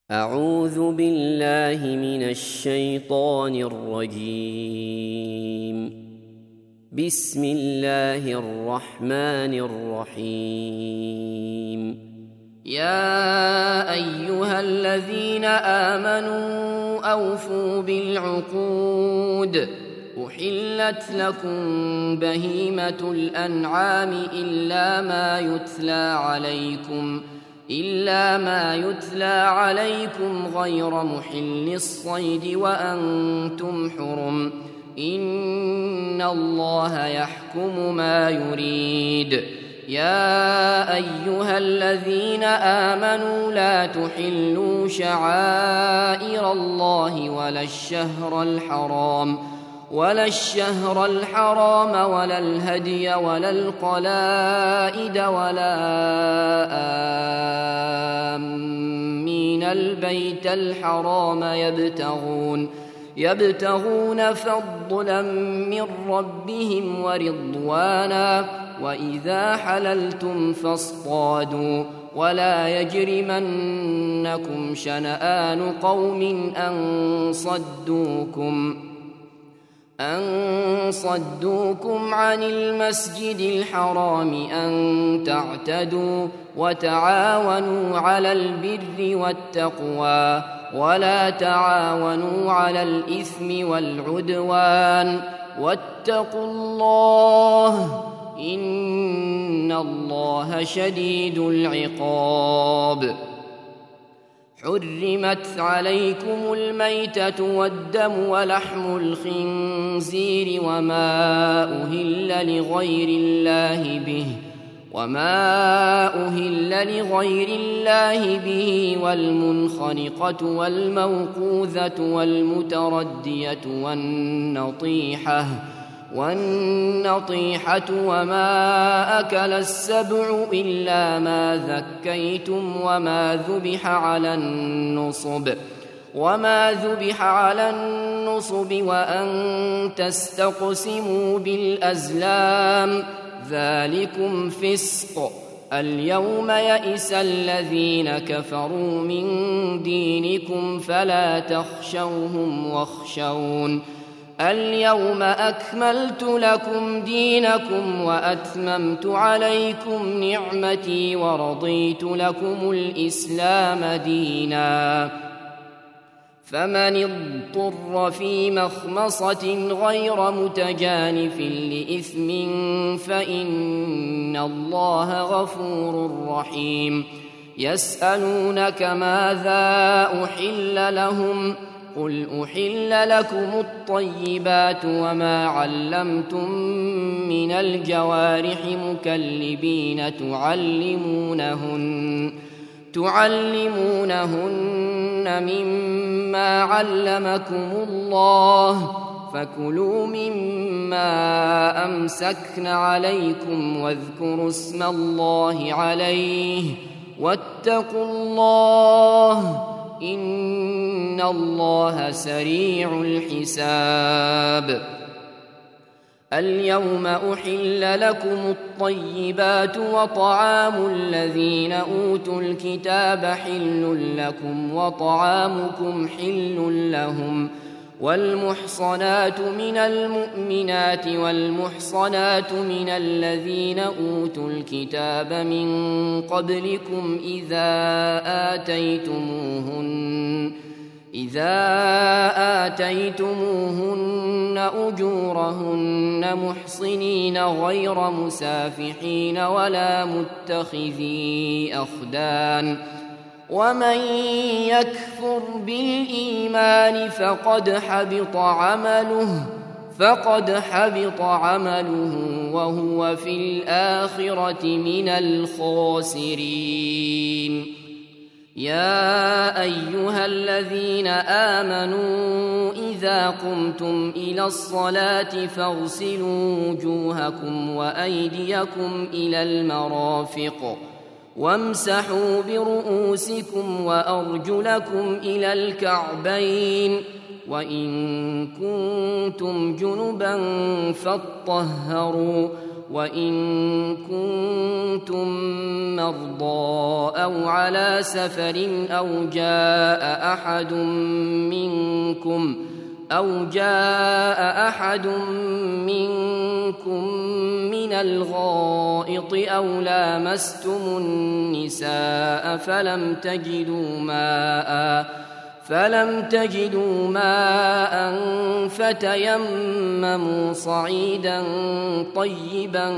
أعوذ بالله من الشيطان الرجيم. بسم الله الرحمن الرحيم. يا أيها الذين آمنوا أوفوا بالعقود. أحلت لكم بهيمة الأنعام إلا ما يتلى عليكم غير محل الصيد وأنتم حرم. إن الله يحكم ما يريد. يا أيها الذين آمنوا لا تحلوا شعائر الله ولا الشهر الحرام ولا الهدي ولا القلائد ولا آمين البيت الحرام يبتغون فضلا من ربهم ورضوانا. وإذا حللتم فاصطادوا ولا يجرمنكم شنآن قوم أن صدوكم عن المسجد الحرام أن تعتدوا. وتعاونوا على البر والتقوى ولا تعاونوا على الإثم والعدوان. واتقوا الله إن الله شديد العقاب. حرمت عليكم الميتة والدم ولحم الخنزير وما أهل لغير الله به والمنخنقة والموقوذة والمتردية والنطيحة وما أكل السبع إلا ما ذكيتم وما ذبح على النصب وأن تستقسموا بالأزلام ذلكم فسق. اليوم يئس الذين كفروا من دينكم فلا تخشوهم واخشون. اليوم أكملت لكم دينكم وأتممت عليكم نعمتي ورضيت لكم الإسلام دينا. فمن اضطر في مخمصة غير متجانف لإثم فإن الله غفور رحيم. يسألونك ماذا أحل لهم قل أحل لكم الطيبات وما علمتم من الجوارح مكلبين تعلمونهن مما علمكم الله فكلوا مما أمسكن عليكم واذكروا اسم الله عليه واتقوا الله إن الله سريع الحساب. اليوم أحل لكم الطيبات وطعام الذين أوتوا الكتاب حل لكم وطعامكم حل لهم. والمحصنات من المؤمنات والمحصنات من الذين أوتوا الكتاب من قبلكم إذا آتيتموهن أجورهن محصنين غير مسافحين ولا متخذي أخدان. ومن يكفر بالإيمان فقد حبط عمله وهو في الآخرة من الخاسرين. يا أيها الذين آمنوا إذا قمتم إلى الصلاة فاغسلوا وجوهكم وأيديكم إلى المرافق وامسحوا برؤوسكم وأرجلكم إلى الكعبين. وإن كنتم جنبا فاطهروا وإن كنتم مرضى أو على سفر أو جاء أحد منكم من الغائط أو لامستم النساء فلم تجدوا ماء فتيمموا صعيدا طيبا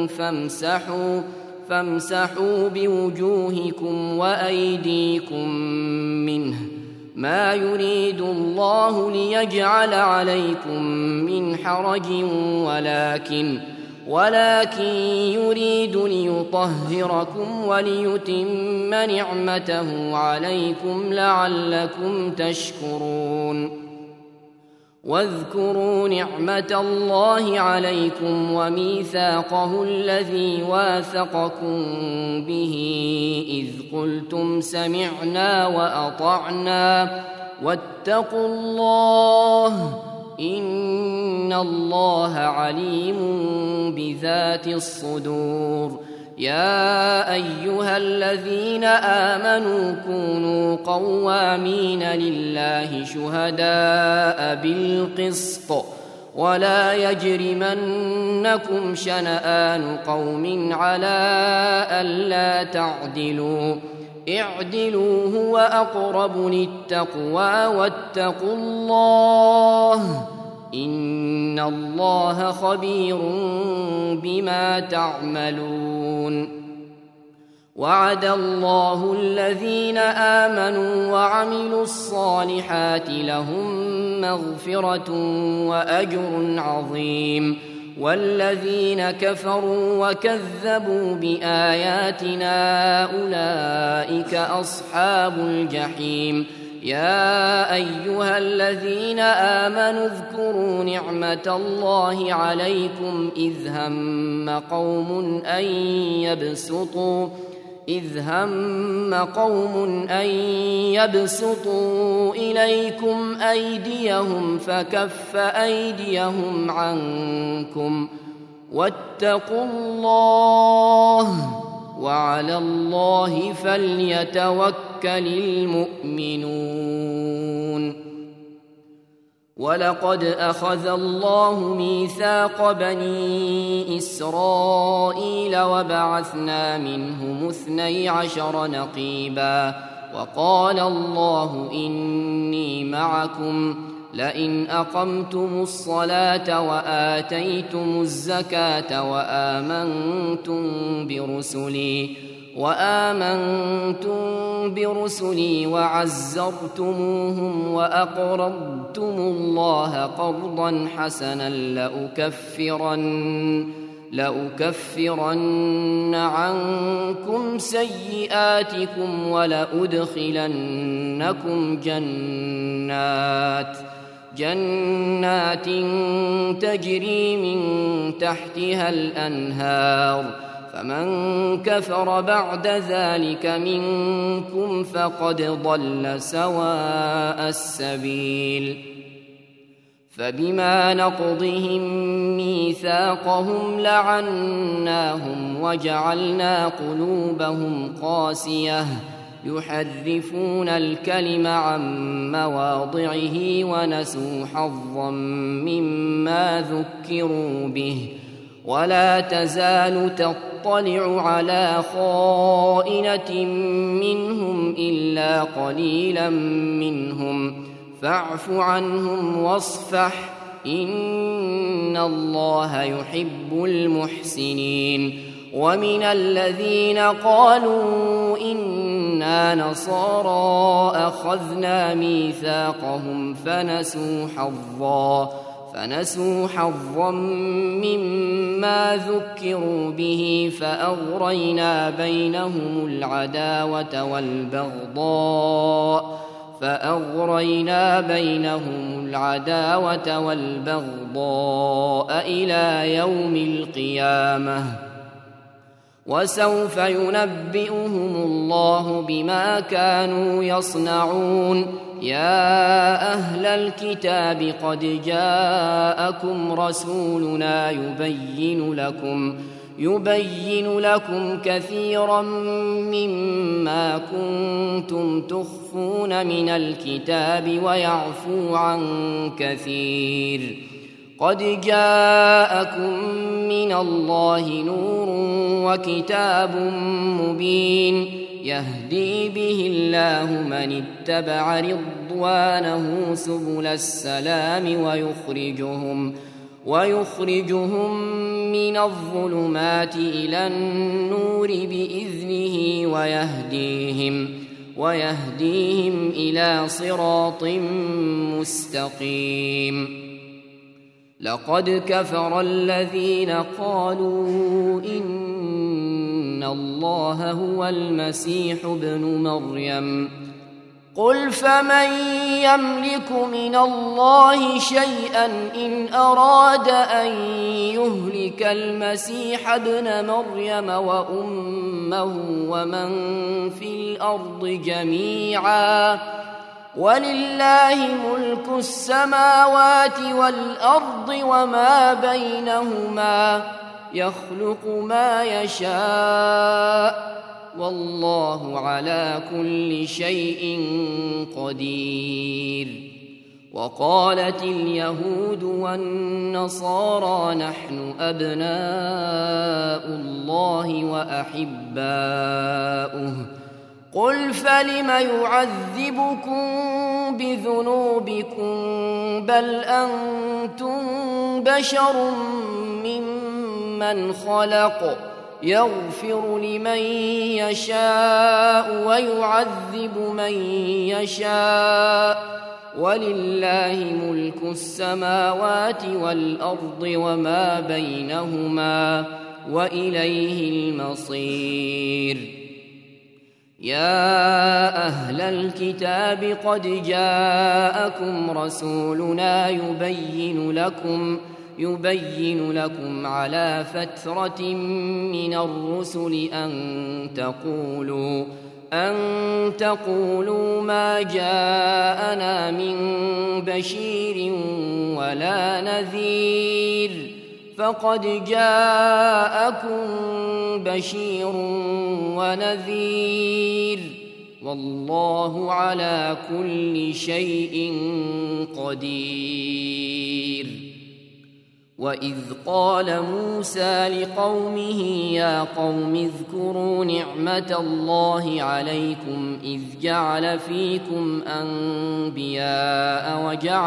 فامسحوا بوجوهكم وأيديكم منه، ما يريد الله ليجعل عليكم من حرج ولكن يريد ليطهركم وليتم نعمته عليكم لعلكم تشكرون. واذكروا نعمة الله عليكم وميثاقه الذي واثقكم به إذ قلتم سمعنا وأطعنا واتقوا الله إن الله عليم بذات الصدور. يا أيها الذين آمنوا كونوا قوامين لله شهداء بالقسط ولا يجرمنكم شنآن قوم على ألا تعدلوا اعدلوا هو أقرب للتقوى واتقوا الله إن الله خبير بما تعملون. وعد الله الذين آمنوا وعملوا الصالحات لهم مغفرة وأجر عظيم، والذين كفروا وكذبوا بآياتنا أولئك أصحاب الجحيم. يا أيها الذين آمنوا اذكروا نعمة الله عليكم إذ هم قوم أن يبسطوا إليكم أيديهم فكف أيديهم عنكم واتقوا الله وعلى الله فليتوكل المؤمنون. ولقد أخذ الله ميثاق بني إسرائيل وبعثنا منهم 12 نقيبا وقال الله إني معكم لئن أقمتم الصلاة وآتيتم الزكاة وآمنتم برسلي وعزرتموهم وأقرضتم الله قرضا حسنا لأكفرن عنكم سيئاتكم ولأدخلنكم جنات تجري من تحتها الأنهار، فمن كفر بعد ذلك منكم فقد ضل سواء السبيل. فبما نقضهم ميثاقهم لعناهم وجعلنا قلوبهم قاسية يحرفون الكلم عن مواضعه ونسوا حظا مما ذكروا به، ولا تزال تطلع على خائنة منهم إلا قليلا منهم، فاعف عنهم واصفح إن الله يحب المحسنين. ومن الذين قالوا إنا نصارى أخذنا ميثاقهم فنسوا حظا مما ذكروا به فأغرينا بينهم العداوة والبغضاء إلى يوم القيامة. وسوف ينبئهم الله بما كانوا يصنعون. يا أهل الكتاب قد جاءكم رسولنا يبين لكم كثيرا مما كنتم تخفون من الكتاب ويعفو عن كثير. قد جاءكم من الله نور وكتاب مبين يهدي به الله من اتبع رضوانه سبل السلام ويخرجهم من الظلمات إلى النور بإذنه ويهديهم إلى صراط مستقيم. لقد كفر الذين قالوا إن الله هو المسيح ابن مريم. قل فمن يملك من الله شيئا إن أراد أن يهلك المسيح ابن مريم وأمه ومن في الأرض جميعا ولله ملك السماوات والأرض وما بينهما يخلق ما يشاء والله على كل شيء قدير. وقالت اليهود والنصارى نحن أبناء الله وأحباؤه. قل فلم يعذبكم بذنوبكم بل أنتم بشر ممن خلق يغفر لمن يشاء ويعذب من يشاء ولله ملك السماوات والأرض وما بينهما وإليه المصير. يا أهل الكتاب قد جاءكم رسولنا يبين لكم على فترة من الرسل أن تقولوا ما جاءنا من بشير ولا نذير فقد جاءكم بشير ونذير والله على كل شيء قدير. وإذ قال موسى لقومه يا قوم اذكروا نعمة الله عليكم إذ جعل فيكم أنبياء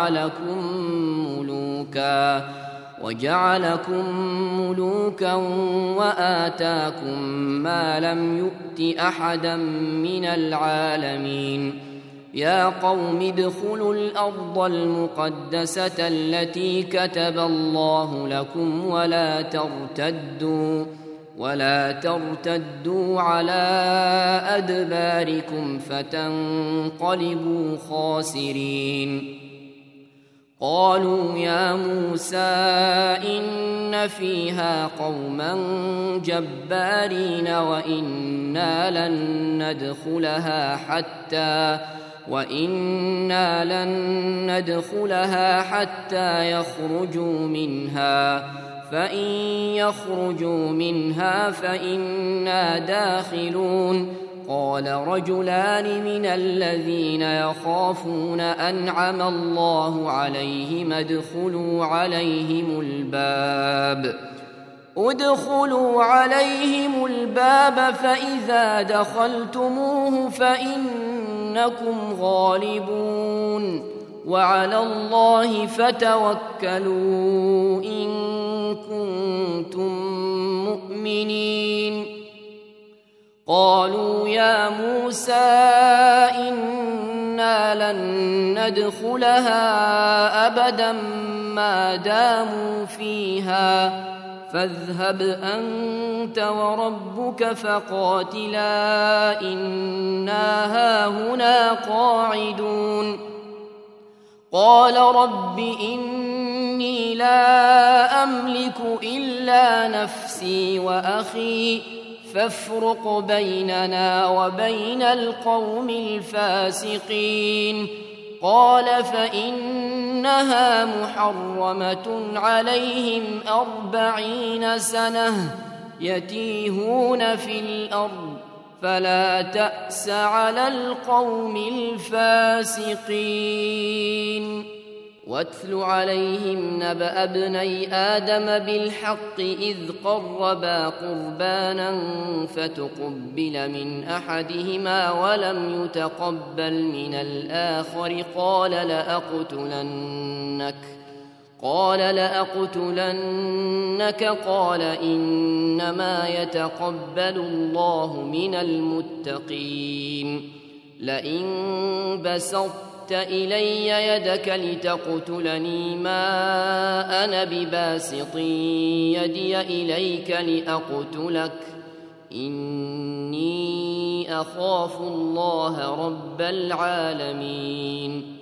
وجعلكم ملوكا وآتاكم ما لم يؤت أحدا من العالمين. يا قوم ادخلوا الأرض المقدسة التي كتب الله لكم ولا ترتدوا على أدباركم فتنقلبوا خاسرين. قالوا يا موسى إن فيها قوما جبارين وإنا لن ندخلها حتى يخرجوا منها فإن يخرجوا منها فإنا داخلون. قال رجلان من الذين يخافون أنعم الله عليهم ادخلوا عليهم الباب فإذا دخلتموه فإنكم غالبون وعلى الله فتوكلوا إن كنتم مؤمنين. قالوا يا موسى إنا لن ندخلها أبدا ما داموا فيها فاذهب أنت وربك فقاتلا إنا هاهنا قاعدون. قال رب إني لا أملك إلا نفسي وأخي فافرق بيننا وبين القوم الفاسقين. قال فإنها محرمة عليهم 40 سنة يتيهون في الأرض فلا تأس على القوم الفاسقين. واتل عليهم نبأ ابني آدم بالحق إذ قربا قربانا فتقبل من أحدهما ولم يتقبل من الآخر قال لأقتلنك قال إنما يتقبل الله من المتقين. لئن بسطت إلي يدك لتقتلني ما أنا بباسط يدي إليك لأقتلك إني أخاف الله رب العالمين.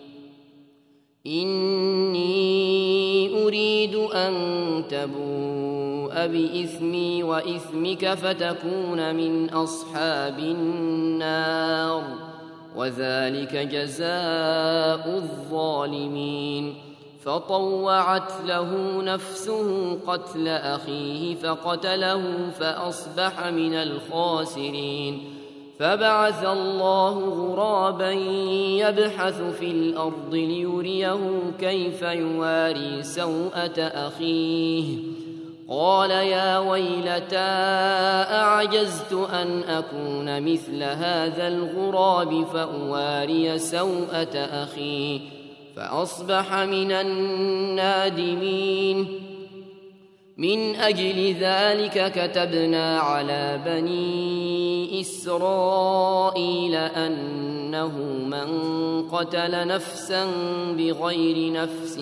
إني أريد أن تبوء بإثمي وإثمك فتكون من أصحاب النار وذلك جزاء الظالمين. فطوعت له نفسه قتل أخيه فقتله فأصبح من الخاسرين. فبعث الله غرابا يبحث في الأرض ليريه كيف يواري سوءة أخيه. قال يا ويلتى أعجزت أن أكون مثل هذا الغراب فأواري سوءة أخي فأصبح من النادمين. من أجل ذلك كتبنا على بني إسرائيل أنه من قتل نفسا بغير نفس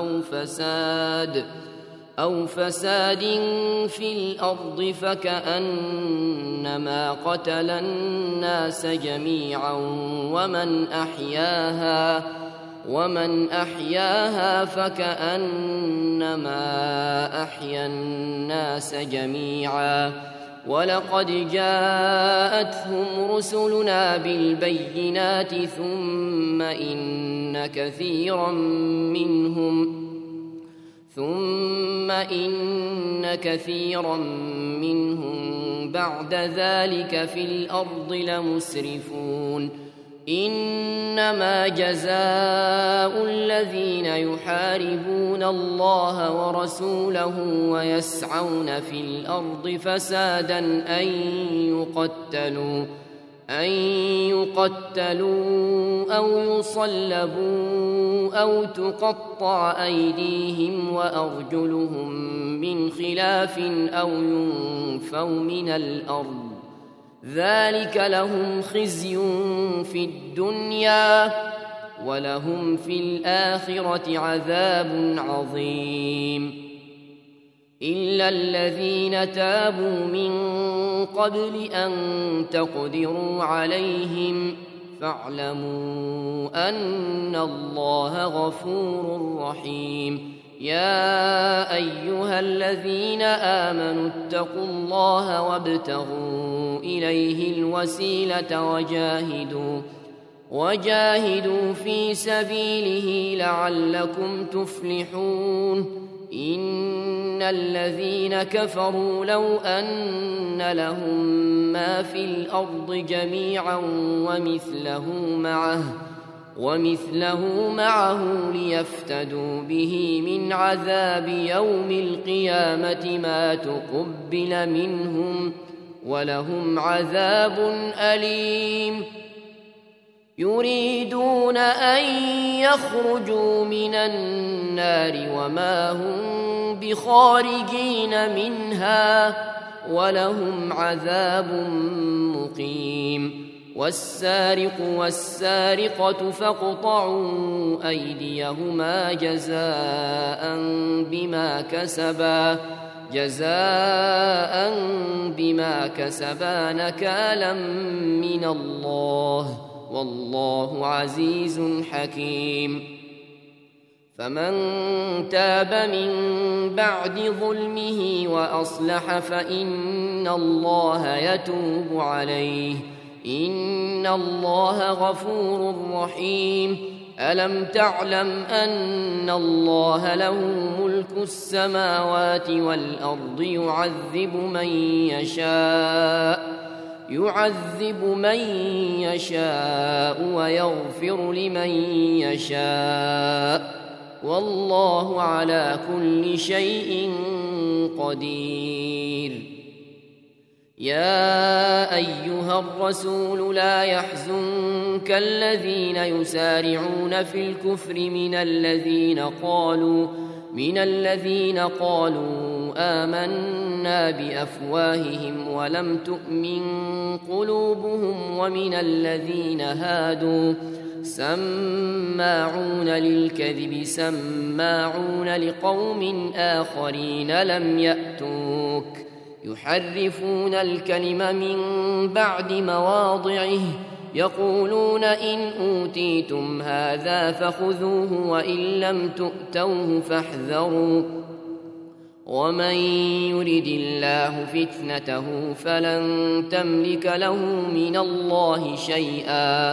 أو فساد في الأرض فكأنما قتل الناس جميعا ومن أحياها فكأنما أحيا الناس جميعا. ولقد جاءتهم رسلنا بالبينات ثم إن كثيرا منهم بعد ذلك في الأرض لمسرفون. إنما جزاء الذين يحاربون الله ورسوله ويسعون في الأرض فسادا أن يقتلوا أو يصلبوا أو تقطع أيديهم وأرجلهم من خلاف أو ينفوا من الأرض. ذلك لهم خزي في الدنيا ولهم في الآخرة عذاب عظيم. إلا الذين تابوا من قبل أن تقدروا عليهم فاعلموا أن الله غفور رحيم. يا أيها الذين آمنوا اتقوا الله وابتغوا إليه الوسيلة وجاهدوا في سبيله لعلكم تفلحون. إن الذين كفروا لو أن لهم ما في الأرض جميعا ومثله معه ليفتدوا به من عذاب يوم القيامة ما تقبل منهم ولهم عذاب أليم. يريدون أن يخرجوا من النار وما هم بخارجين منها ولهم عذاب مقيم. والسارق والسارقة فاقطعوا أيديهما جزاء بما كسبا نكالا من الله والله عزيز حكيم. فمن تاب من بعد ظلمه وأصلح فإن فإن الله يتوب عليه، إن الله غفور رحيم. ألم تعلم أن الله له ملك السماوات والأرض يعذب من يشاء ويغفر لمن يشاء، والله على كل شيء قدير. يا أيها الرسول لا يحزنك الذين يسارعون في الكفر من الذين قالوا آمنا بأفواههم ولم تؤمن قلوبهم، ومن الذين هادوا سماعون للكذب سماعون لقوم آخرين لم يأتوك، يحرفون الكلم من بعد مواضعه، يقولون إن أوتيتم هذا فخذوه وإن لم تؤتوه فاحذروا، ومن يرد الله فتنته فلن تملك له من الله شيئا.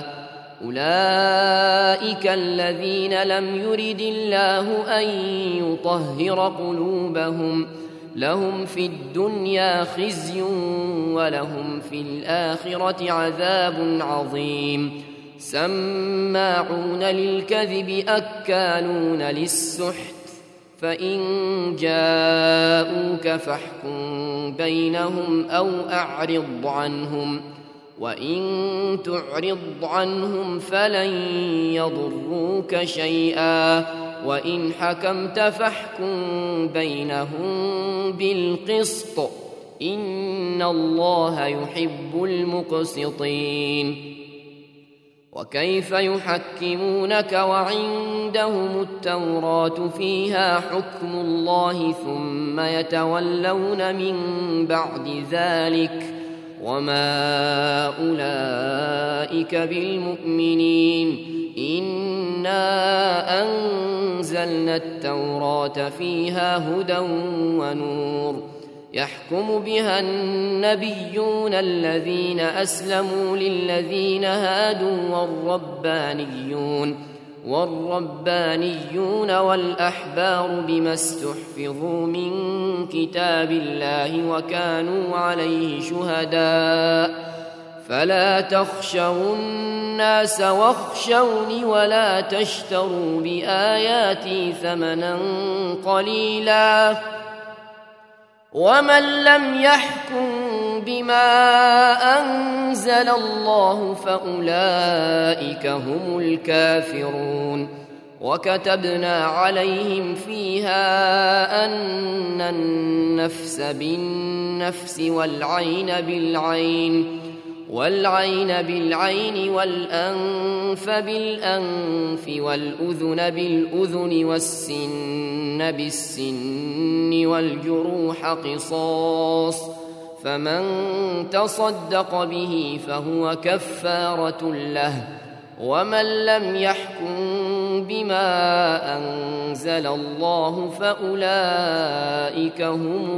أولئك الذين لم يرد الله أن يطهر قلوبهم، لهم في الدنيا خزي ولهم في الآخرة عذاب عظيم. سماعون للكذب أكالون للسحت، فإن جاءوك فاحكم بينهم أو أعرض عنهم، وإن تعرض عنهم فلن يضروك شيئا، وإن حكمت فاحكم بينهم بالقسط، إن الله يحب المقسطين. وكيف يحكمونك وعندهم التوراة فيها حكم الله ثم يتولون من بعد ذلك، وما أولئك بالمؤمنين. إنا أنزلنا التوراة فيها هدى ونور، يحكم بها النبيون الذين أسلموا للذين هادوا والربانيون والأحبار بما استحفظوا من كتاب الله وكانوا عليه شهداء، فلا تخشوا الناس واخشوني ولا تشتروا بآياتي ثمنا قليلا، ومن لم يحكم بما أنزل الله فأولئك هم الكافرون. وكتبنا عليهم فيها أن النفس بالنفس والعين بالعين والأنف بالأنف والأذن بالأذن والسن بالسن والجروح قصاص، فمن تصدق به فهو كفارة له، ومن لم يحكم بما أنزل الله فأولئك هم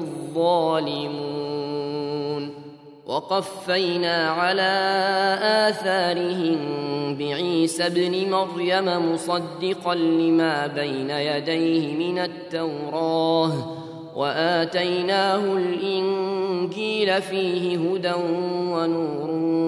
الظالمون. وقفينا على آثارهم بعيسى ابن مريم مصدقا لما بين يديه من التوراة، وآتيناه الإنجيل فيه هدى ونور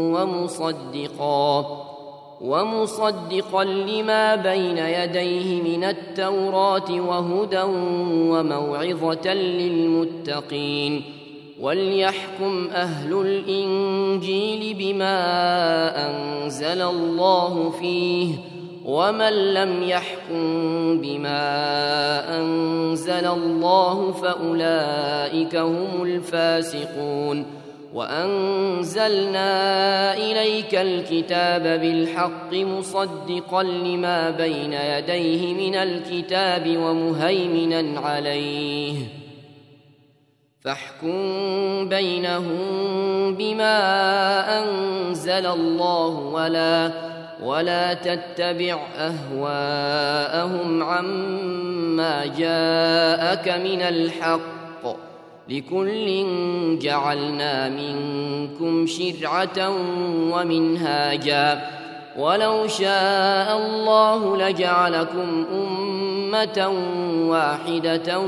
ومصدقا لما بين يديه من التوراة وهدى وموعظة للمتقين. وليحكم أهل الإنجيل بما أنزل الله فيه، ومن لم يحكم بما أنزل الله فأولئك هم الفاسقون. وأنزلنا إليك الكتاب بالحق مصدقا لما بين يديه من الكتاب ومهيمنا عليه، فاحكم بينهم بما أنزل الله ولا تتبع أهواءهم عما جاءك من الحق، لكل جعلنا منكم شرعة ومنهاجا ولو شاء الله لجعلكم أمة واحدة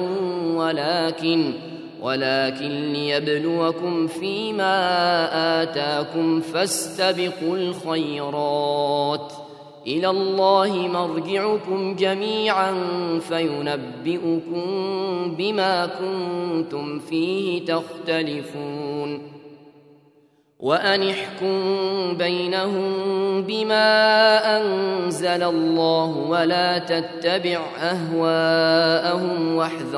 ولكن ليبلوكم فيما آتاكم فاستبقوا الخيرات إلى الله مرجعكم جميعا فينبئكم بما كنتم فيه تختلفون وأن احكم بينهم بما أنزل الله ولا تتبع أهواءهم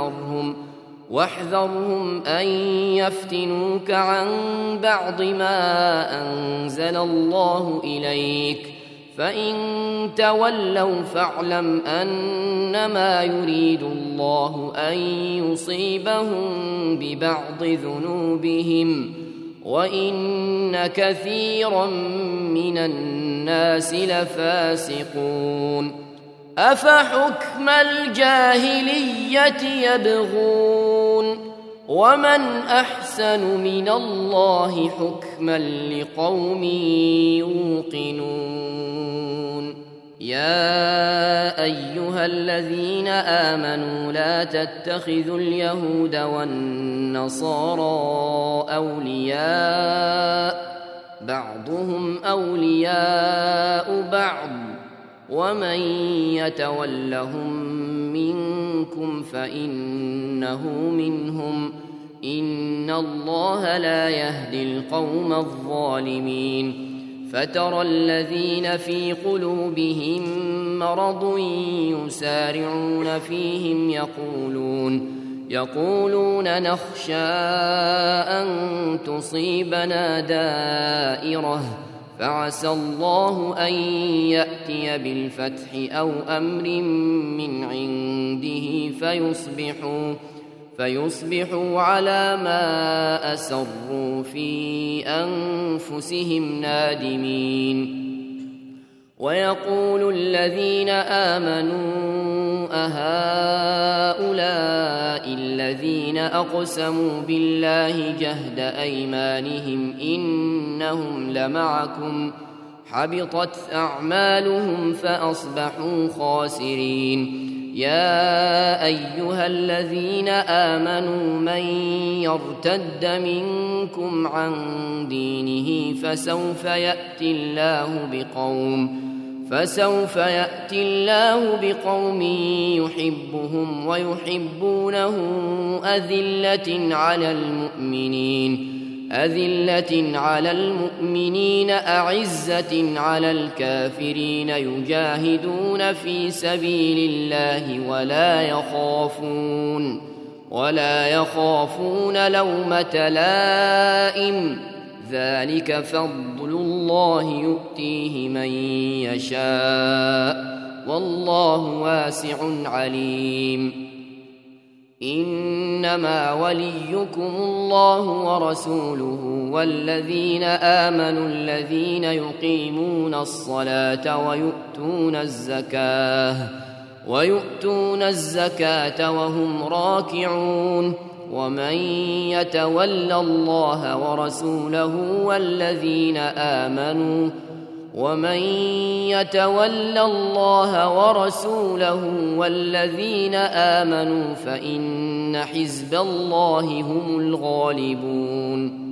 واحذرهم أن يفتنوك عن بعض ما أنزل الله إليك فإن تولوا فاعلم أنما يريد الله أن يصيبهم ببعض ذنوبهم وإن كثيرا من الناس لفاسقون أفحكم الجاهلية يبغون ومن أحسن من الله حكما لقوم يوقنون يا أيها الذين آمنوا لا تتخذوا اليهود والنصارى أولياء بعضهم أولياء بعض ومن يتولهم منكم فإنه منهم إن الله لا يهدي القوم الظالمين فترى الذين في قلوبهم مرض يسارعون فيهم يقولون نخشى أن تصيبنا دائرة فعسى الله أن يأتي بالفتح أو أمر من عنده فيصبحوا على ما أسروا في أنفسهم نادمين ويقول الذين آمنوا أهؤلاء الذين أقسموا بالله جهد أيمانهم إنهم لمعكم حبطت أعمالهم فأصبحوا خاسرين يا أيها الذين آمنوا من يرتد منكم عن دينه فسوف يأتي الله بقوم يحبهم ويحبونه أذلة على المؤمنين أعزة على الكافرين يجاهدون في سبيل الله ولا يخافون لومة لائم ذلك فضل الله يؤتيه من يشاء والله واسع عليم إنما وليكم الله ورسوله والذين آمنوا الذين يقيمون الصلاة ويؤتون الزكاة وهم راكعون ومن يتول الله ورسوله والذين آمنوا فإن حزب الله هم الغالبون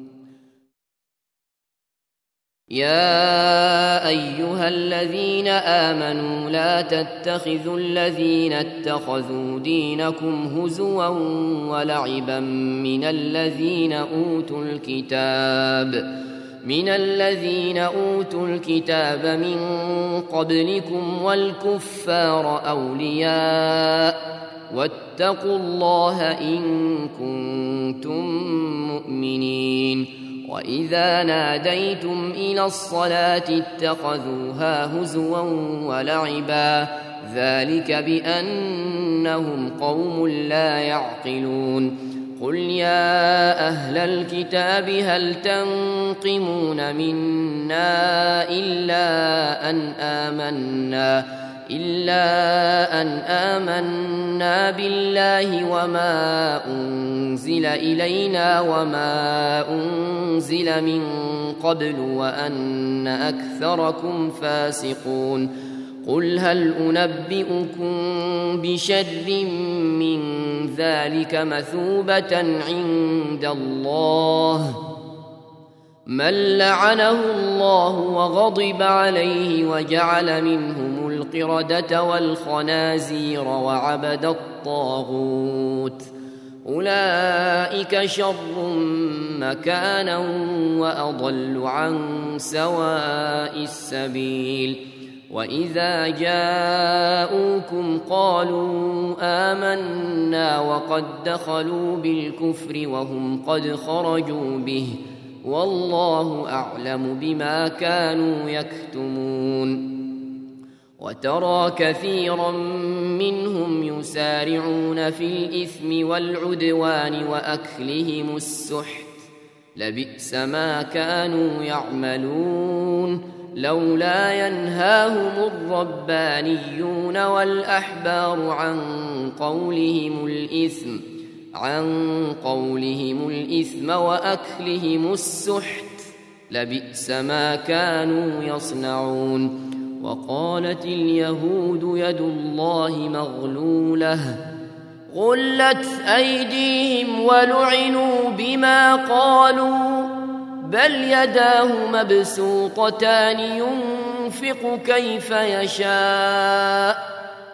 يا أيها الذين آمنوا لا تتخذوا الذين اتخذوا دينكم هزوا ولعبا من الذين أوتوا الكتاب من قبلكم والكفار أولياء واتقوا الله إن كنتم مؤمنين وإذا ناديتم إلى الصلاة اتخذوها هزوا ولعبا ذلك بأنهم قوم لا يعقلون قل يا أهل الكتاب هل تنقمون منا إلا إلا أن آمنا بالله وما أنزل إلينا وما أنزل من قبل وأن أكثركم فاسقون قل هل أنبئكم بشر من ذلك مثوبة عند الله من لعنه الله وغضب عليه وجعل منهم القردة والخنازير وعبد الطاغوت أولئك شر مكانا وأضل عن سواء السبيل وإذا جاءوكم قالوا آمنا وقد دخلوا بالكفر وهم قد خرجوا به والله أعلم بما كانوا يكتمون وترى كثيرا منهم يسارعون في الإثم والعدوان وأكلهم السحت لبئس ما كانوا يعملون لولا ينهاهم الربانيون والأحبار عن قولهم الإثم وأكلهم السحت لبئس ما كانوا يصنعون وقالت اليهود يد الله مغلولة غلت أيديهم ولعنوا بما قالوا بل يداه مبسوطتان ينفق كيف يشاء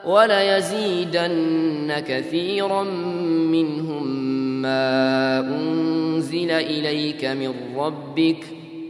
وليزيدن كثيرا منهم ما أنزل إليك من ربك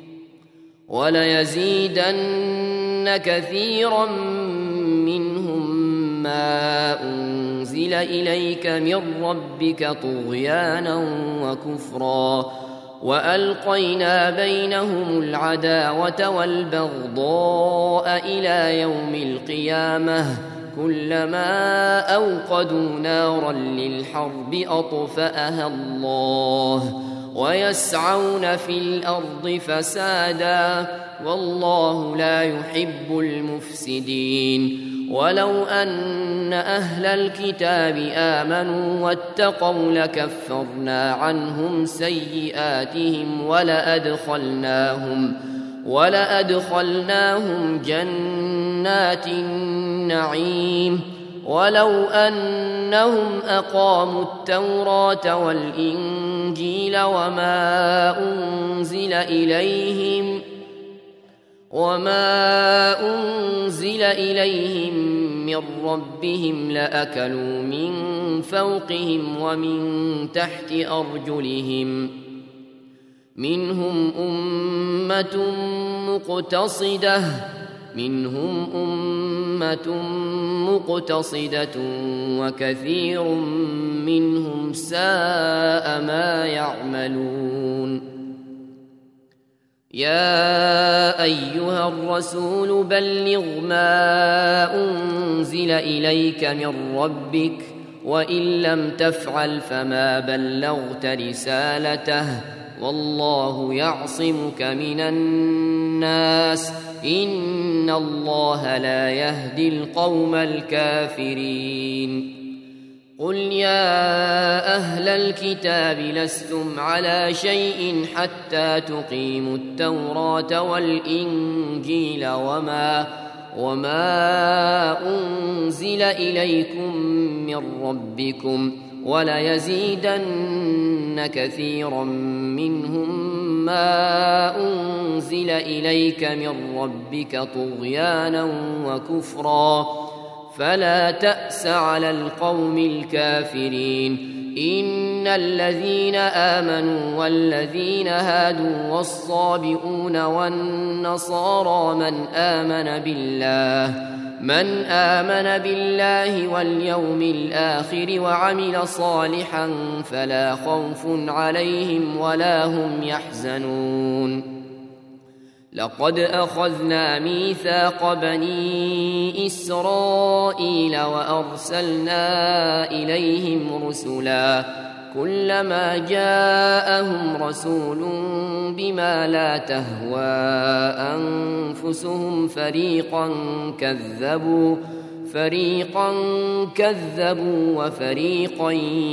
طغيانا وكفرا وألقينا بينهم العداوة والبغضاء إلى يوم القيامة كلما أوقدوا نارا للحرب أطفأها الله ويسعون في الأرض فسادا والله لا يحب المفسدين ولو أن أهل الكتاب آمنوا واتقوا لكفرنا عنهم سيئاتهم ولأدخلناهم جنات النعيم ولو أنهم أقاموا التوراة والإنجيل وما أنزل إليهم من ربهم لأكلوا من فوقهم ومن تحت أرجلهم منهم أمة مقتصدة وكثير منهم ساء ما يعملون يا أيها الرسول بلغ ما أنزل إليك من ربك وإن لم تفعل فما بلغت رسالته والله يعصمك من الناس إن الله لا يهدي القوم الكافرين قل يا أهل الكتاب لستم على شيء حتى تقيموا التوراة والإنجيل وما أنزل إليكم من ربكم وليزيدن كثيرا منهم ما أنزل إليك من ربك طغيانا وكفرا فلا تأس على القوم الكافرين إن الذين آمنوا والذين هادوا والصابئون والنصارى من آمن بالله واليوم الآخر وعمل صالحا فلا خوف عليهم ولا هم يحزنون لقد أخذنا ميثاق بني إسرائيل وأرسلنا إليهم رسلا كلما جاءهم رسول بما لا تهوى أنفسهم فريقا كذبوا وفريقا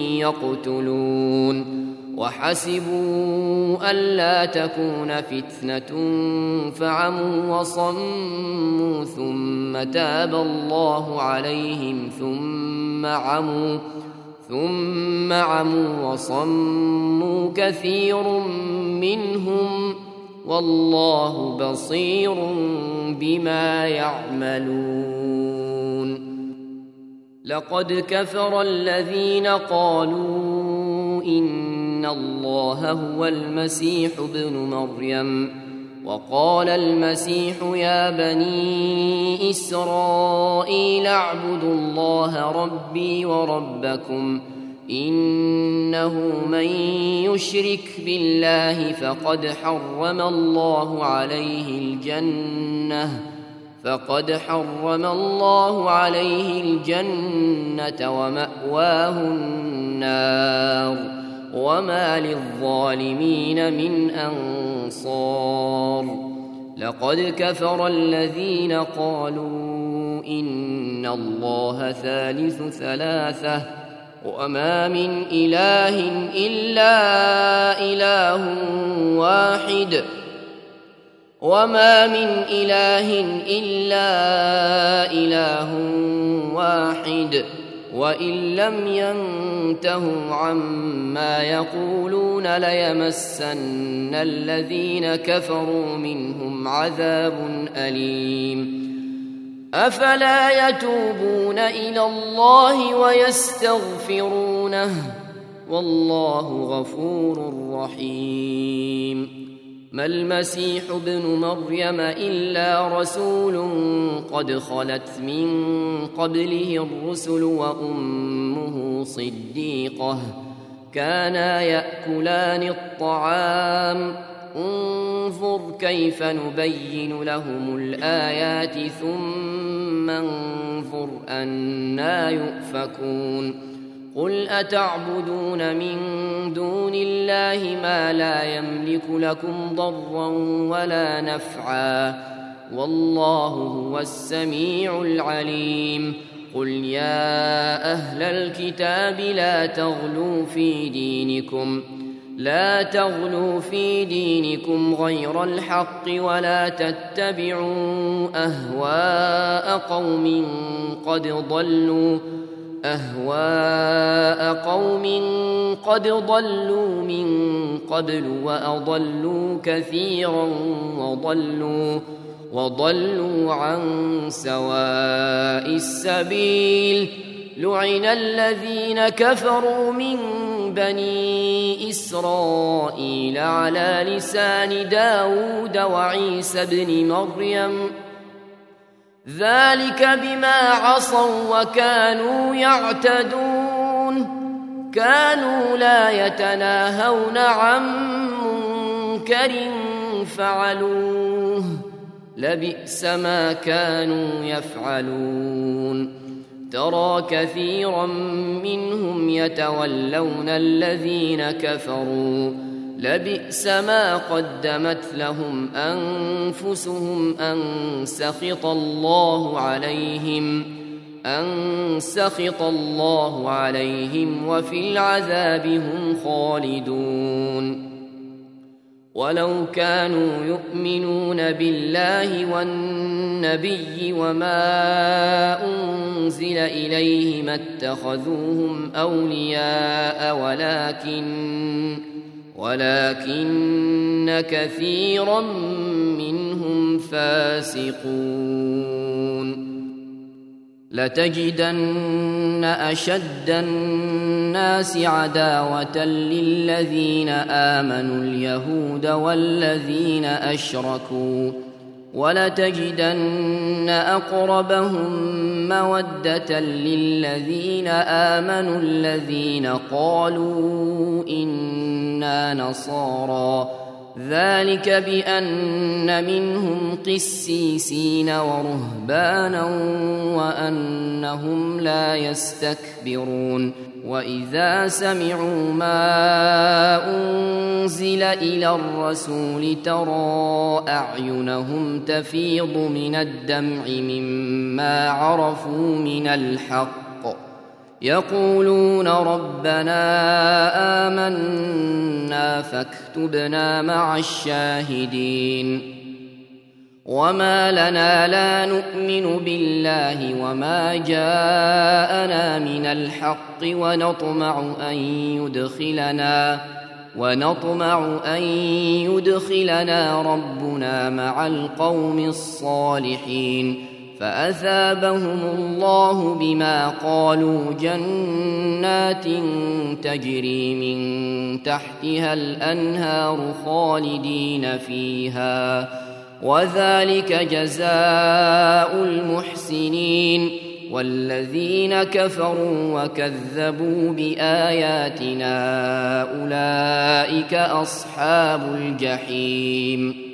يقتلون وحسبوا ألا تكون فتنة فعموا وصموا ثم تاب الله عليهم ثم عموا وصموا كثير منهم والله بصير بما يعملون. لقد كفر الذين قالوا إن الله هو المسيح ابن مريم وقال المسيح يا بني إسرائيل اعبدوا الله ربي وربكم إنه من يشرك بالله فقد حرم الله عليه الجنة ومأواه النار وما للظالمين من أنصار. لقد كفر الذين قالوا إن الله ثالث ثلاثة وما من إله إلا إله واحد وإن لم ينتهوا عما يقولون ليمسن الذين كفروا منهم عذاب أليم. أفلا يتوبون إلى الله ويستغفرونه والله غفور رحيم. ما المسيح ابن مريم إلا رسول قد خلت من قبله الرسل وأمه صديقة كانا يأكلان الطعام انظر كيف نبين لهم الآيات ثم انظر أنا يؤفكون. قل أتعبدون من دون الله ما لا يملك لكم ضرا ولا نفعا والله هو السميع العليم. قل يا أهل الكتاب لا تغلوا في دينكم غير الحق ولا تتبعوا أهواء قوم قد ضلوا من قبل وأضلوا كثيرا وضلوا عن سواء السبيل. لعن الذين كفروا من بني إسرائيل على لسان داود وعيسى بن مريم ذلك بما عصوا وكانوا يعتدون. كانوا لا يتناهون عن منكر فعلوه لبئس ما كانوا يفعلون. ترى كثيرا منهم يتولون الذين كفروا لبئس ما قدمت لهم أنفسهم أن سخط الله عليهم وفي العذاب هم خالدون. ولو كانوا يؤمنون بالله والنبي وما أنزل إليه ما اتخذوهم أولياء ولكن كثيرا منهم فاسقون. لتجدن أشد الناس عداوة للذين آمنوا اليهود والذين أشركوا ولتجدن أقربهم مودة للذين آمنوا الذين قالوا إنا نصارى ذلك بأن منهم قسيسين ورهبانا وأنهم لا يستكبرون. وإذا سمعوا ما أنزل إلى الرسول ترى أعينهم تفيض من الدمع مما عرفوا من الحق يقولون ربنا آمنا فاكتبنا مع الشاهدين وما لنا لا نؤمن بالله وما جاءنا من الحق ونطمع أن يدخلنا ربنا مع القوم الصالحين فأثابهم الله بما قالوا جنات تجري من تحتها الأنهار خالدين فيها وذلك جزاء المحسنين والذين كفروا وكذبوا بآياتنا أولئك أصحاب الجحيم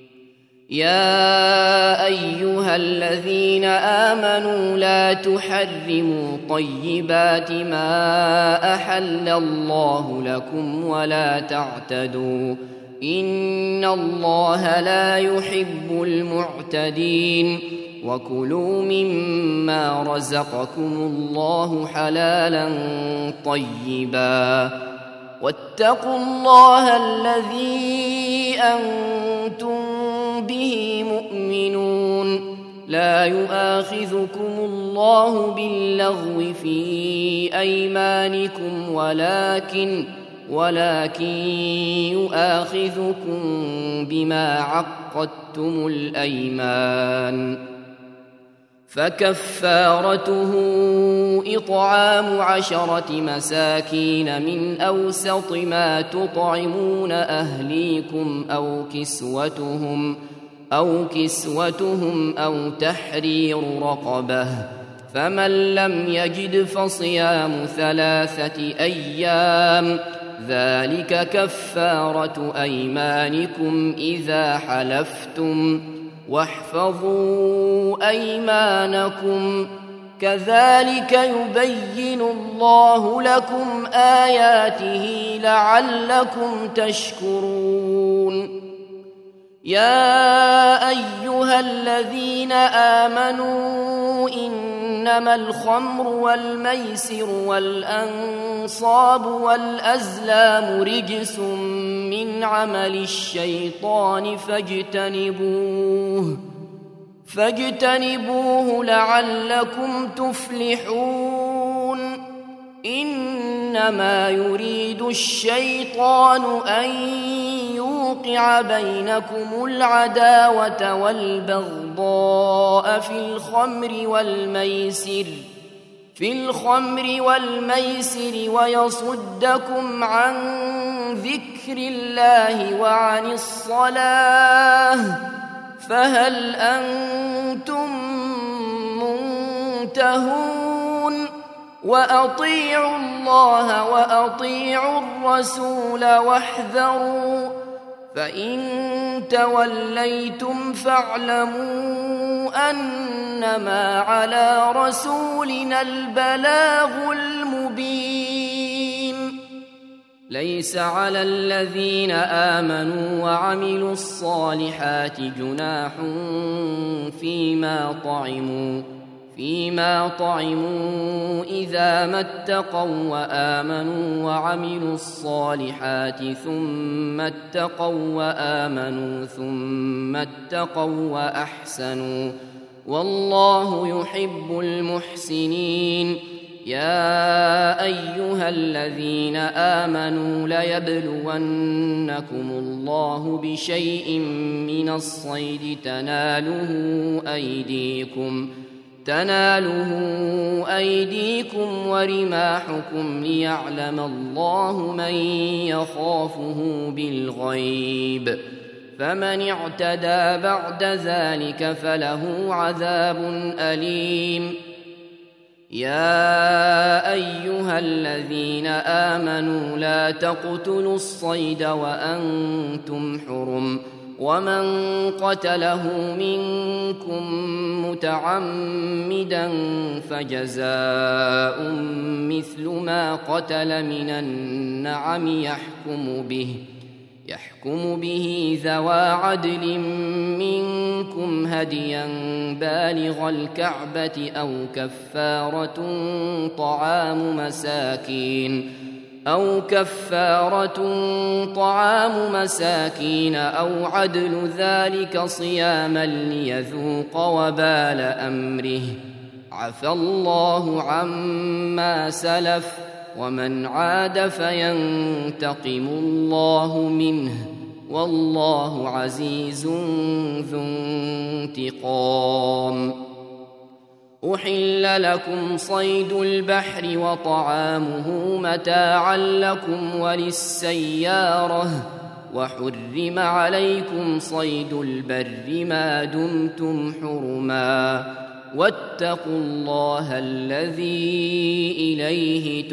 يا أيها الذين آمنوا لا تحرموا طيبات ما أحل الله لكم ولا تعتدوا إن الله لا يحب المعتدين وكلوا مما رزقكم الله حلالا طيبا واتقوا الله الذي أنتم به مؤمنون لا يؤاخذكم الله باللغو في أيمانكم ولكن يؤاخذكم بما عقدتم الأيمان فكفارته إطعام 10 مساكين من أوسط ما تطعمون أهليكم أو كسوتهم أو تحرير رقبة فمن لم يجد فصيام 3 أيام ذلك كفارة أيمانكم إذا حلفتم واحفظوا أيمانكم كذلك يبين الله لكم آياته لعلكم تشكرون يا أيها الذين آمنوا إنما الخمر والميسر والأنصاب والأزلام رجس من عمل الشيطان فاجتنبوه لعلكم تفلحون إنما يريد الشيطان أن يوقع بينكم العداوة والبغضاء في الخمر والميسر ويصدكم عن ذكر الله وعن الصلاة فهل أنتم منتهون وأطيعوا الله وأطيعوا الرسول واحذروا فإن توليتم فاعلموا أنما على رسولنا البلاغ المبين ليس على الذين آمنوا وعملوا الصالحات جناح فيما طعموا إذا ما اتقوا وآمنوا وعملوا الصالحات ثم اتقوا وآمنوا ثم اتقوا وأحسنوا والله يحب المحسنين يا أيها الذين آمنوا ليبلونكم الله بشيء من الصيد تناله أيديكم ورماحكم ليعلم الله من يخافه بالغيب فمن اعتدى بعد ذلك فله عذاب أليم يا أيها الذين آمنوا لا تقتلوا الصيد وأنتم حرم ومن قتله منكم متعمدا فجزاء مثل ما قتل من النعم يحكم به ذوى عدل منكم هديا بالغ الكعبة أو كفارة طعام مساكين أو عدل ذلك صياما ليذوق وبال أمره. عفى الله عما سلف ومن عاد فينتقم الله منه والله عزيز ذو انتقام. أحل لكم صيد البحر وطعامه متاعا لكم وللسيارة وحرم عليكم صيد البر ما دمتم حرما واتقوا الله الذي إليه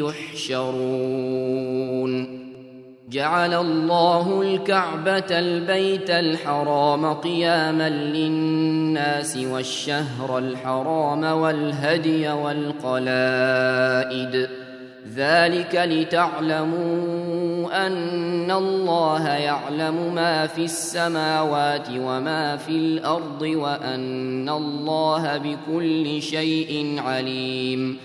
تحشرون. جعل الله الكعبة البيت الحرام قياما للناس والشهر الحرام والهدي والقلائد ذلك لتعلموا أن الله يعلم ما في السماوات وما في الأرض وأن الله بكل شيء عليم.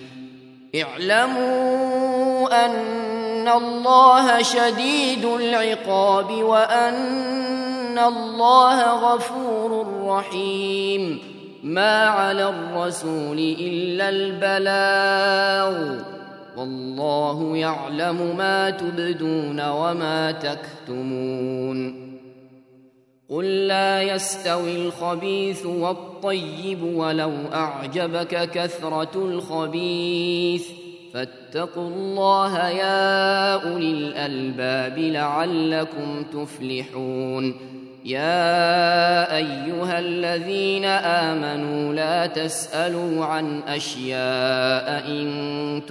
اعلموا أن الله شديد العقاب وأن الله غفور رحيم. ما على الرسول إلا البلاغ والله يعلم ما تبدون وما تكتمون. قل لا يستوي الخبيث والطيب ولو أعجبك كثرة الخبيث فاتقوا الله يا أولي الألباب لعلكم تفلحون. يا أيها الذين آمنوا لا تسألوا عن أشياء إن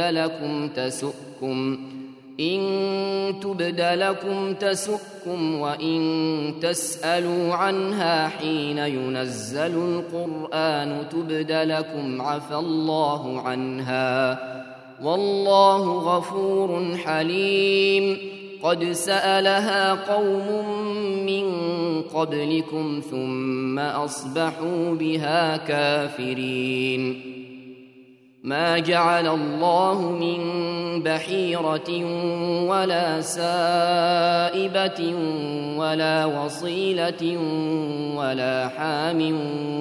تبد لكم تسؤكم وإن تسألوا عنها حين ينزل القرآن تبد لكم عفى الله عنها والله غفور حليم. قد سألها قوم من قبلكم ثم أصبحوا بها كافرين. ما جعل الله من بحيرة ولا سائبة ولا وصيلة ولا حام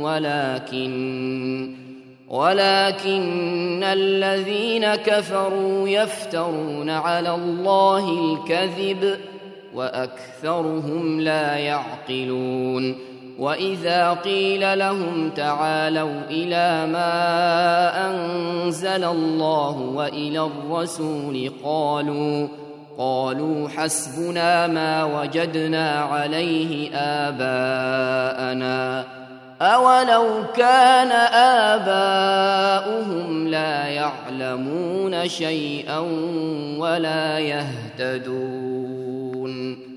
ولكن الذين كفروا يفترون على الله الكذب وأكثرهم لا يعقلون. وإذا قيل لهم تعالوا إلى ما أنزل الله وإلى الرسول قالوا حسبنا ما وجدنا عليه آباءنا أولو كان آباؤهم لا يعلمون شيئا ولا يهتدون.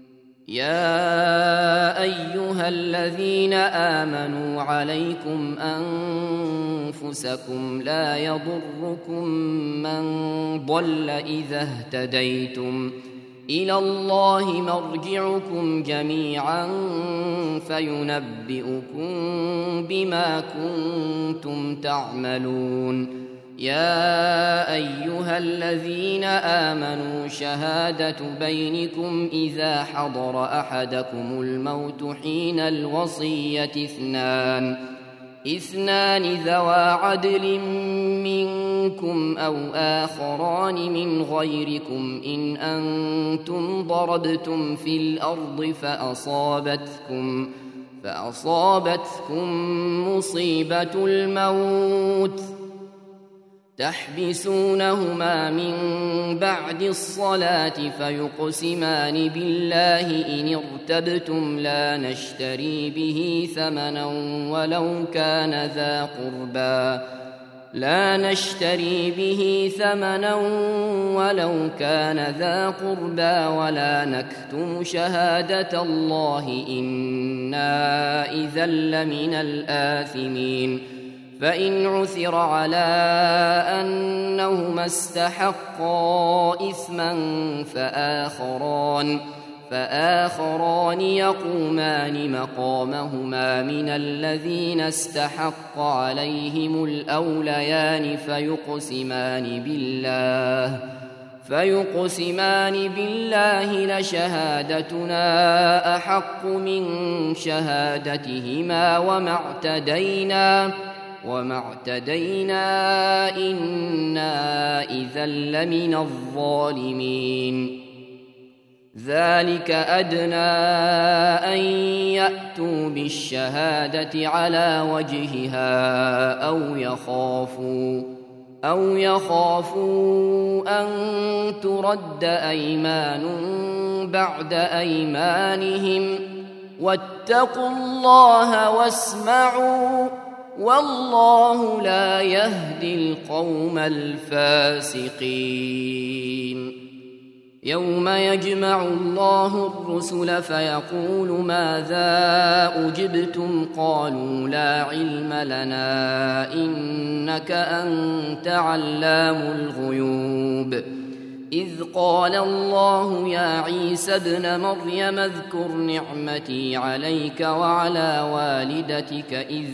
يا أيها الذين آمنوا عليكم أنفسكم لا يضركم من ضل إذا اهتديتم إلى الله مرجعكم جميعا فينبئكم بما كنتم تعملون. يا أيها الذين آمنوا شهادة بينكم إذا حضر أحدكم الموت حين الوصية اثنان ذوى عدل منكم أو آخران من غيركم إن أنتم ضربتم في الأرض فأصابتكم مصيبة الموت تحبسونهما من بعد الصلاة فيقسمان بالله إن ارتبتم لا نشتري به ثمنا ولو كان ذا قربى لا نشتري به ثمنا ولو كان ذا قربى ولا نكتم شهادة الله إنا إذا لمن الآثمين فإن عثر على أنهما استحقا إثما فآخران يقومان مقامهما من الذين استحق عليهم الأوليان فيقسمان بالله لشهادتنا أحق من شهادتهما وما اعتدينا إنا إذا لمن الظالمين ذلك أدنى أن يأتوا بالشهادة على وجهها أو يخافوا أن ترد أيمان بعد أيمانهم واتقوا الله واسمعوا والله لا يهدي القوم الفاسقين يوم يجمع الله الرسل فيقول ماذا أجبتم قالوا لا علم لنا إنك أنت علام الغيوب إذ قال الله يا عيسى ابن مريم اذكر نعمتي عليك وعلى والدتك إذ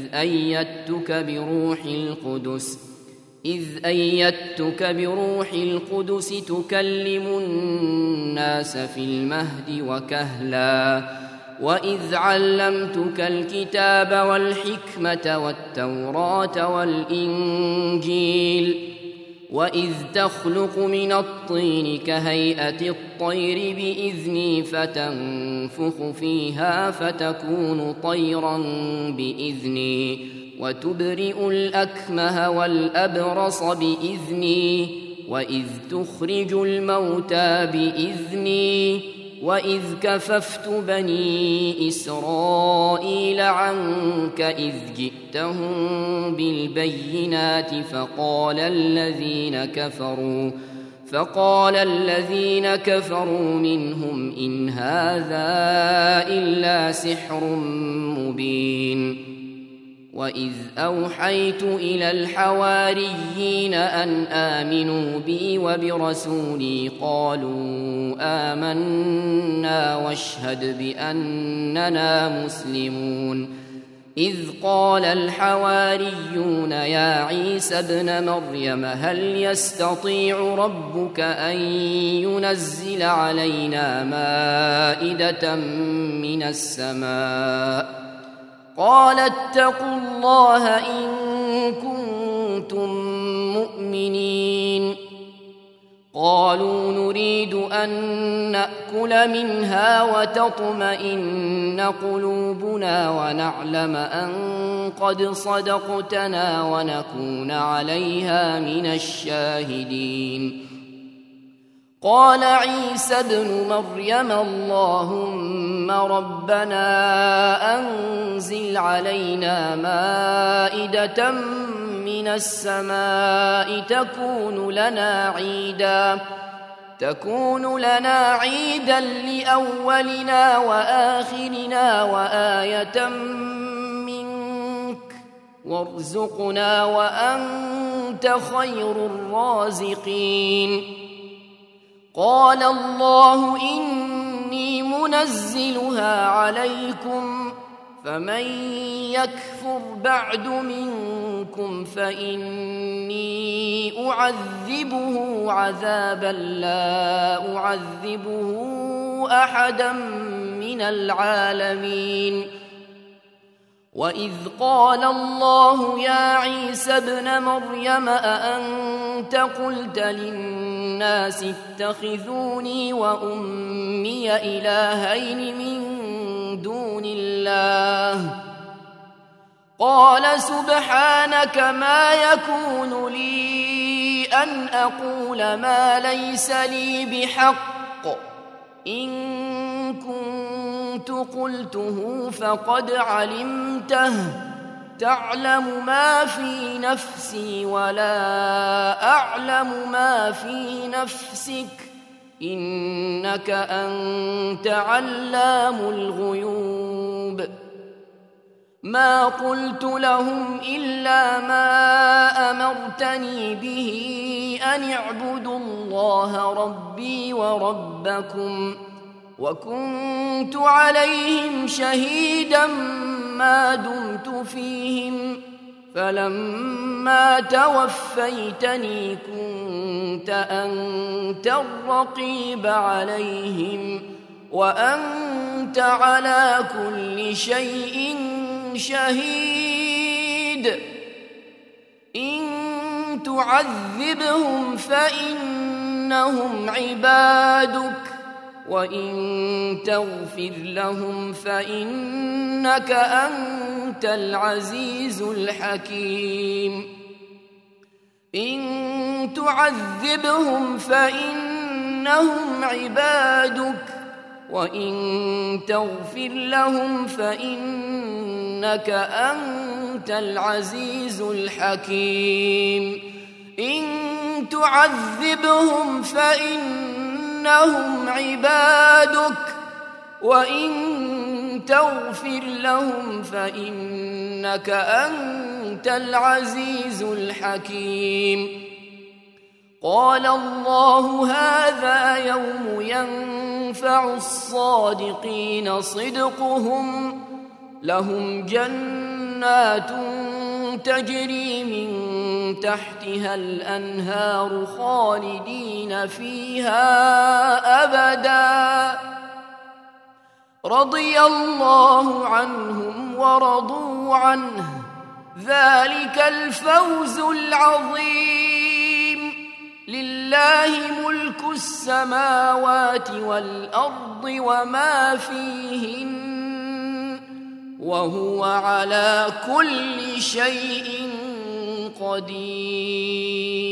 أيدتك بروح القدس تكلم الناس في المهد وكهلا وإذ علمتك الكتاب والحكمة والتوراة والإنجيل وإذ تخلق من الطين كهيئة الطير بإذني فتنفخ فيها فتكون طيرا بإذني وتبرئ الأكمه والأبرص بإذني وإذ تخرج الموتى بإذني وإذ كففت بني إسرائيل عنك إذ جئتهم بالبينات فقال الذين كفروا منهم إن هذا إلا سحر مبين وإذ أوحيت إلى الحواريين أن آمنوا بي وبرسولي قالوا آمنا واشهد بأننا مسلمون إذ قال الحواريون يا عيسى ابن مريم هل يستطيع ربك أن ينزل علينا مائدة من السماء قال اتقوا الله إن كنتم مؤمنين قالوا نريد أن نأكل منها وتطمئن قلوبنا ونعلم أن قد صدقتنا ونكون عليها من الشاهدين قال عيسى ابن مريم اللهم ربنا أنزل علينا مائدة من السماء تكون لنا عيدا لأولنا وآخرنا وآية منك وارزقنا وأنت خير الرازقين قال الله إني منزلها عليكم فمن يكفر بعد منكم فإني أعذبه عذابا لا أعذبه أحدا من العالمين وإذ قال الله يا عيسى ابن مريم أأنت قلت للناس اتخذوني وأمي إلهين من دون الله قال سبحانك ما يكون لي أن أقول ما ليس لي بحق إن كنت قلته فقد علمته تعلم ما في نفسي ولا أعلم ما في نفسك إنك أنت علام الغيوب ما قلت لهم إلا ما أمرتني به أن اعبدوا الله ربي وربكم وكنت عليهم شهيدا ما دمت فيهم فلما توفيتني كنت أنت الرقيب عليهم وأنت على كل شيء شهيد إن تعذبهم فإنهم عبادك وإن تغفر لهم فإنك أنت العزيز الحكيم إن تعذبهم فإنهم عبادك وإن تغفر لهم فإنك أنت العزيز الحكيم إن تعذبهم فإنهم عبادك وإن تغفر لهم فإنك أنت العزيز الحكيم قال الله هذا يوم ينفع الصادقين صدقهم لهم جنات تجري من تحتها الأنهار خالدين فيها أبدا رضي الله عنهم ورضوا عنه ذلك الفوز العظيم لله ملك السماوات والأرض وما فيهن وهو على كل شيء قدير